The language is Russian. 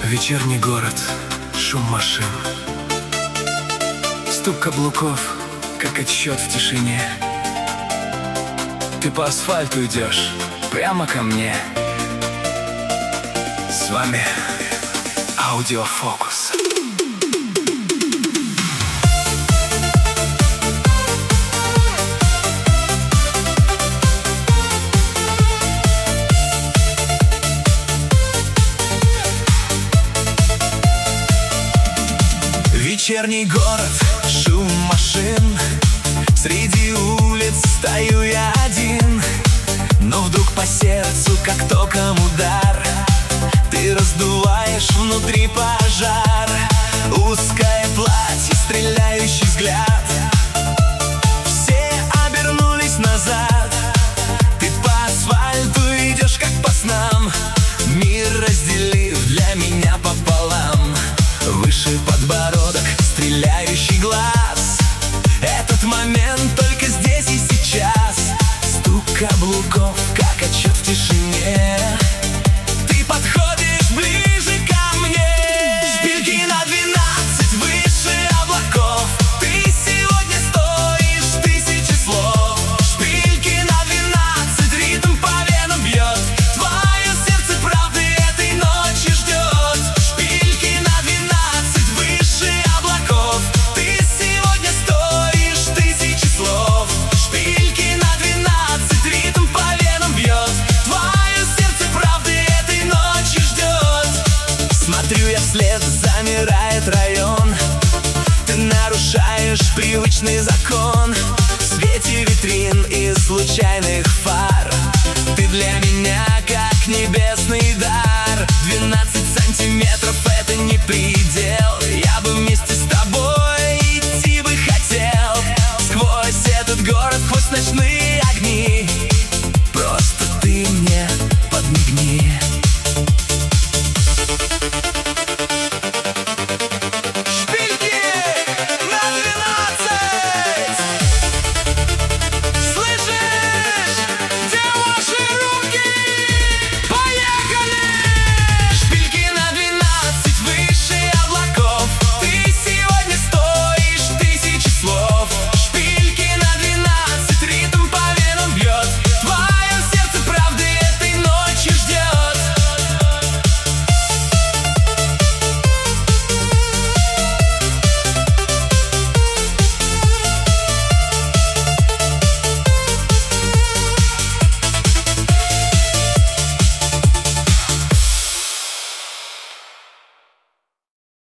Вечерний город, шум машин, стук каблуков, как отсчет в тишине. Ты по асфальту идешь, прямо ко мне. С вами Аудиофокус. Вечерний город, шум машин, среди улиц стою я один. Но вдруг по сердцу, как током удар, ты раздуваешь внутри пожар. Узкое платье, стреляющий взгляд, все обернулись назад. Ты по асфальту идешь, как по снам, мир разделив для меня пополам. Выше подбородок, стреляющий глаз, этот момент только здесь и сейчас. Стук каблуков, как отсчет в тишине. Ты подходишь ближе ко мне. Шпильки на 12 выше облаков. Ты сегодня стоишь 1000 слов. Шпильки на 12, ритм по венам бьет. Твое сердце правды этой ночи ждет. Шпильки на 12 выше облаков. Ты сегодня стоишь 1000 слов. Шпильки на 12, ритм по венам бьет. Твое сердце правды этой ночи ждет. Смотрю я вслед, замирает район. Ты нарушаешь привычный закон. В свете витрин и случайных фар ты для меня как небесный дар. 12 сантиметров — это не предел. Я бы вместе с тобой идти бы хотел. Сквозь этот город, сквозь ночные огни, просто ты мне подмигни.